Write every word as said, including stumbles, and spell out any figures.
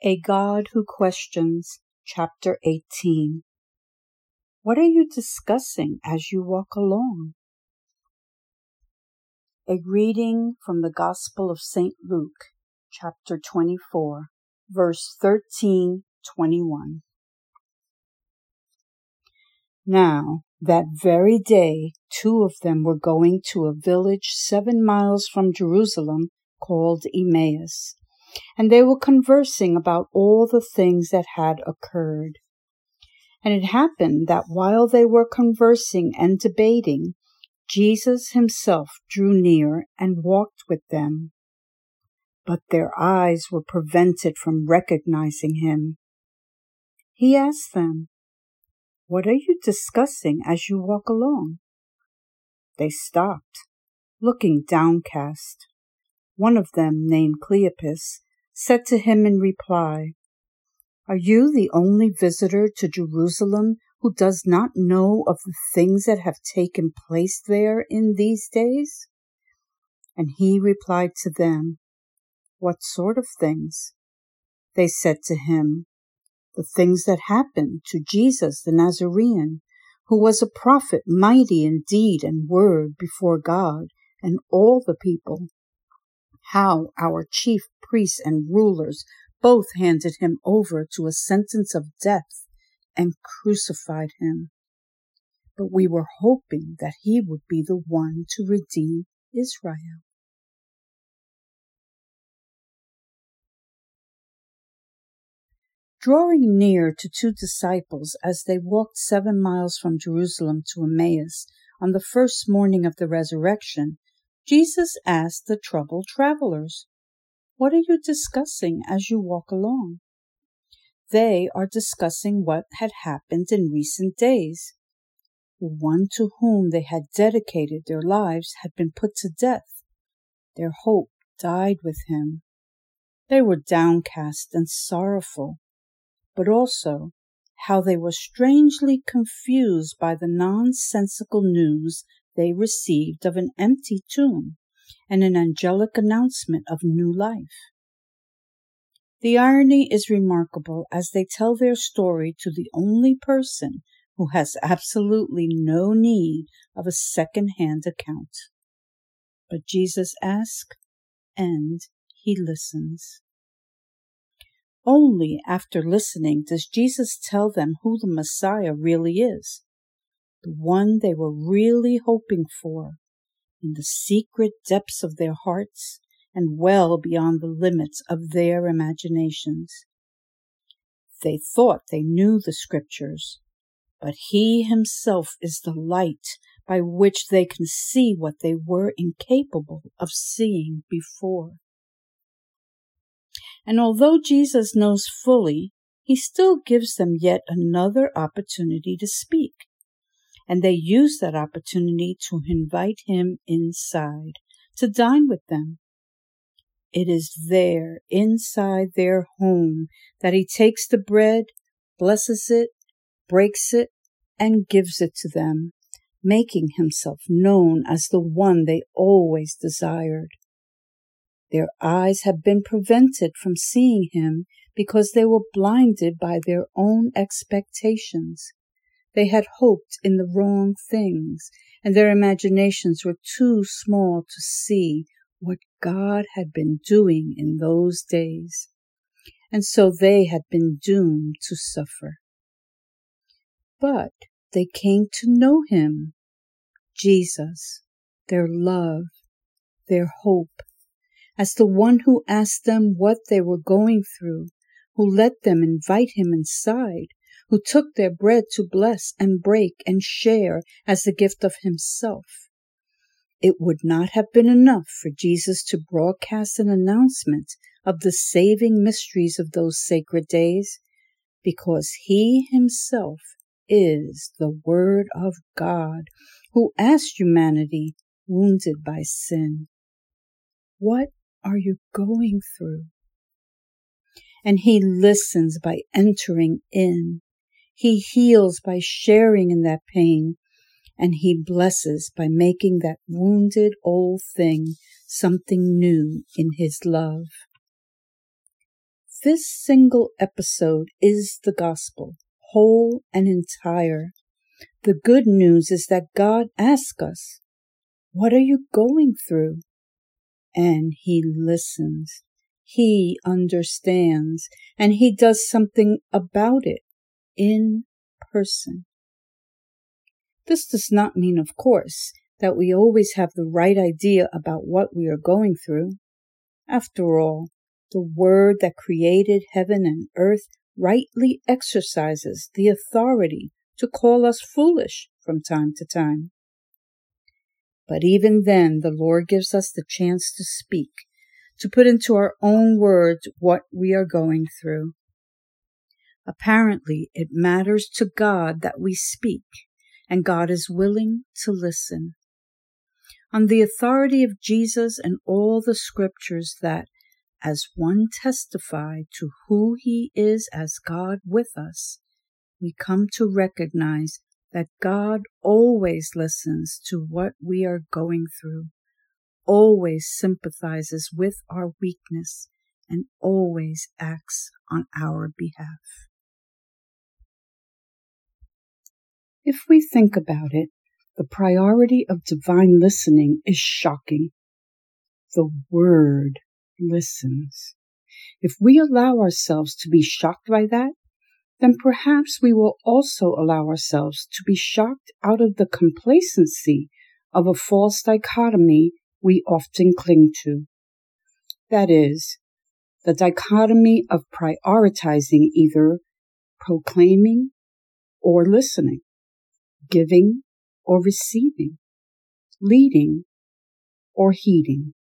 A God Who Questions, Chapter eighteen. What are you discussing as you walk along? A reading from the Gospel of Saint Luke, Chapter twenty-four, verse thirteen to twenty-one. Now, that very day, two of them were going to a village seven miles from Jerusalem called Emmaus. And they were conversing about all the things that had occurred. And it happened that while they were conversing and debating, Jesus himself drew near and walked with them. But their eyes were prevented from recognizing him. He asked them, "What are you discussing as you walk along?" They stopped, looking downcast. One of them, named Cleopas, said to him in reply, "Are you the only visitor to Jerusalem who does not know of the things that have taken place there in these days?" And he replied to them, "What sort of things?" They said to him, "The things that happened to Jesus the Nazarene, who was a prophet mighty in deed and word before God and all the people. How our chief priests and rulers both handed him over to a sentence of death and crucified him. But we were hoping that he would be the one to redeem Israel." Drawing near to two disciples as they walked seven miles from Jerusalem to Emmaus on the first morning of the resurrection, Jesus asked the troubled travelers, "What are you discussing as you walk along?" They are discussing what had happened in recent days. The one to whom they had dedicated their lives had been put to death. Their hope died with him. They were downcast and sorrowful, but also how they were strangely confused by the nonsensical news they received of an empty tomb and an angelic announcement of new life. The irony is remarkable as they tell their story to the only person who has absolutely no need of a second-hand account. But Jesus asks, and he listens. Only after listening does Jesus tell them who the Messiah really is, the one they were really hoping for, in the secret depths of their hearts and well beyond the limits of their imaginations. They thought they knew the Scriptures, but he himself is the light by which they can see what they were incapable of seeing before. And although Jesus knows fully, he still gives them yet another opportunity to speak. And they use that opportunity to invite him inside, to dine with them. It is there, inside their home, that he takes the bread, blesses it, breaks it, and gives it to them, making himself known as the one they always desired. Their eyes have been prevented from seeing him because they were blinded by their own expectations. They had hoped in the wrong things, and their imaginations were too small to see what God had been doing in those days. And so they had been doomed to suffer. But they came to know him, Jesus, their love, their hope, as the one who asked them what they were going through, who let them invite him inside, who took their bread to bless and break and share as the gift of himself. It would not have been enough for Jesus to broadcast an announcement of the saving mysteries of those sacred days, because he himself is the Word of God, who asked humanity, wounded by sin, "What are you going through?" And he listens by entering in. He heals by sharing in that pain, and he blesses by making that wounded old thing something new in his love. this single episode is the gospel, whole and entire. The good news is that God asks us, "What are you going through?" And He listens. He understands, and He does something about it in person. This does not mean, of course, that we always have the right idea about what we are going through. After all, the Word that created heaven and earth rightly exercises the authority to call us foolish from time to time. But even then, the Lord gives us the chance to speak, to put into our own words what we are going through. Apparently, it matters to God that we speak, and God is willing to listen. On the authority of Jesus and all the scriptures that, as one testify to who He is as God with us, we come to recognize that God always listens to what we are going through, always sympathizes with our weakness, and always acts on our behalf. If we think about it, the priority of divine listening is shocking. The Word listens. If we allow ourselves to be shocked by that, then perhaps we will also allow ourselves to be shocked out of the complacency of a false dichotomy we often cling to. That is, the dichotomy of prioritizing either proclaiming or listening, giving or receiving, leading or heeding.